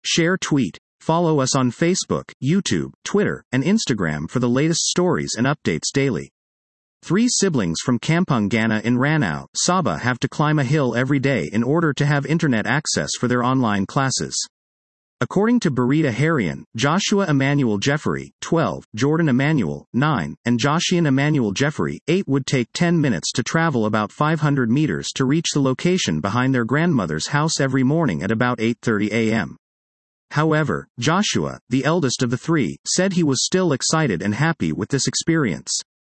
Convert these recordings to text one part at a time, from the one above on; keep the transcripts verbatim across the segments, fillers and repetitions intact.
Share tweet. Follow us on Facebook, YouTube, Twitter, and Instagram for the latest stories and updates daily. Three siblings from Kampung Gana in Ranau, Sabah have to climb a hill every day in order to have internet access for their online classes. According to Berita Harian, Joshua Emmanuel Jeffrey, twelve, Jordan Emmanuel, nine, and Joshian Emmanuel Jeffrey, eight would take ten minutes to travel about five hundred meters to reach the location behind their grandmother's house every morning at about eight thirty a m However, Joshua, the eldest of the three, said he was still excited and happy with this experience.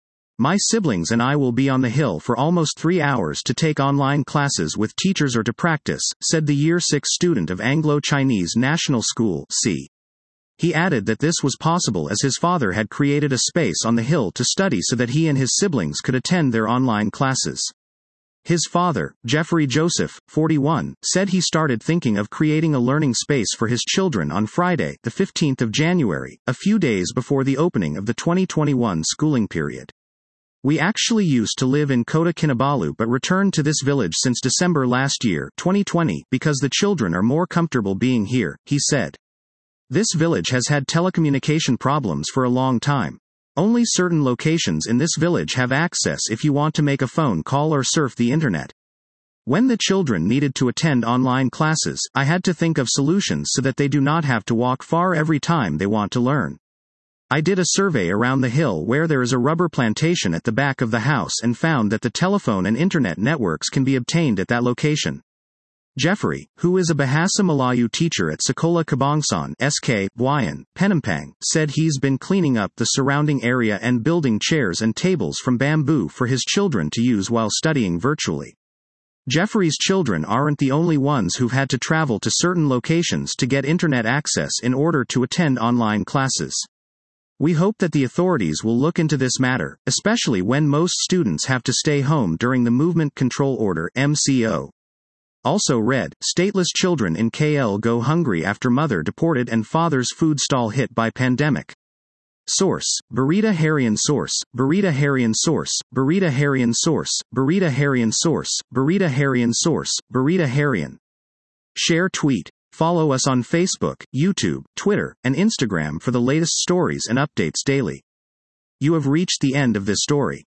My siblings and I will be on the hill for almost three hours to take online classes with teachers or to practice, said the Year six student of Anglo-Chinese National School, C. He added that this was possible as his father had created a space on the hill to study so that he and his siblings could attend their online classes. His father, Jeffrey Joseph, forty-one, said he started thinking of creating a learning space for his children on Friday, the fifteenth of January, a few days before the opening of the twenty twenty-one schooling period. We actually used to live in Kota Kinabalu but returned to this village since December last year, twenty twenty, because the children are more comfortable being here, he said. This village has had telecommunication problems for a long time. Only certain locations in this village have access if you want to make a phone call or surf the internet. When the children needed to attend online classes, I had to think of solutions so that they do not have to walk far every time they want to learn. I did a survey around the hill where there is a rubber plantation at the back of the house and found that the telephone and internet networks can be obtained at that location. Jeffrey, who is a Bahasa Melayu teacher at Sekolah Kebangsaan S K, Buayan, Penampang, said he's been cleaning up the surrounding area and building chairs and tables from bamboo for his children to use while studying virtually. Jeffrey's children aren't the only ones who've had to travel to certain locations to get internet access in order to attend online classes. We hope that the authorities will look into this matter, especially when most students have to stay home during the Movement Control Order M C O. Also read, stateless children in K L go hungry after mother deported and father's food stall hit by pandemic. Source, Berita Harian Source, Berita Harian Source, Berita Harian Source, Berita Harian Source, Berita Harian Source, Berita Harian. Share tweet. Follow us on Facebook, YouTube, Twitter, and Instagram for the latest stories and updates daily. You have reached the end of this story.